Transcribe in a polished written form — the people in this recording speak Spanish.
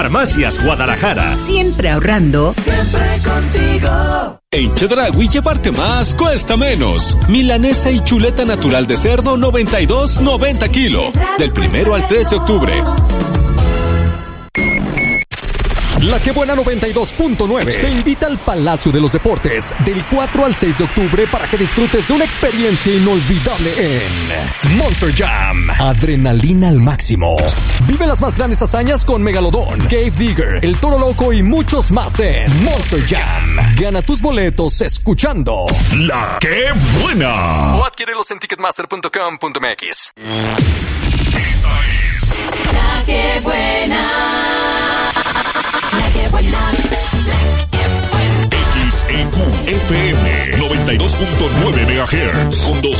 Farmacias Guadalajara. Siempre ahorrando. Siempre contigo. En Chedraui llevarte más cuesta menos. Milanesa y chuleta natural de cerdo 92.90 kilo. Del 1 al 3 de octubre. La Que Buena 92.9 te invita al Palacio de los Deportes del 4 al 6 de octubre para que disfrutes de una experiencia inolvidable en Monster Jam. Adrenalina al máximo. Vive las más grandes hazañas con Megalodón, Cave Digger, El Toro Loco y muchos más en Monster Jam. Gana tus boletos escuchando La Que Buena. o adquiérelos en ticketmaster.com.mx. Esta es La Que Buena. La Que Buena. XEQ FM 92.9 MHz con 200